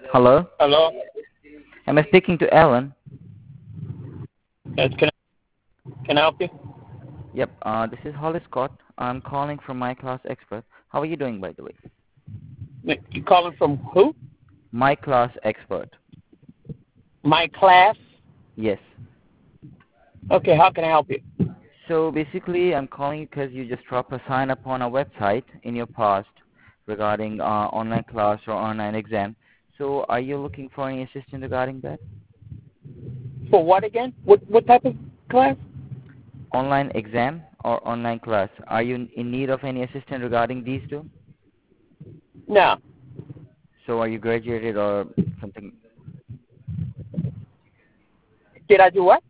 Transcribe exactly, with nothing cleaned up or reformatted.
Hello. Hello? Am I speaking to Alan? Yes, can I, can I help you? Yep. Uh, this is Holly Scott. I'm calling from My Class Expert. How are you doing, by the way? You calling from who? My Class Expert. My class? Yes. Okay, how can I help you? So basically, I'm calling because you just dropped a sign up on our website in your past regarding uh, online class or online exam. So are you looking for any assistance regarding that? For what again? What what type of class? Online exam or online class? Are you in need of any assistance regarding these two? No. So are you graduated or something? Did I do what?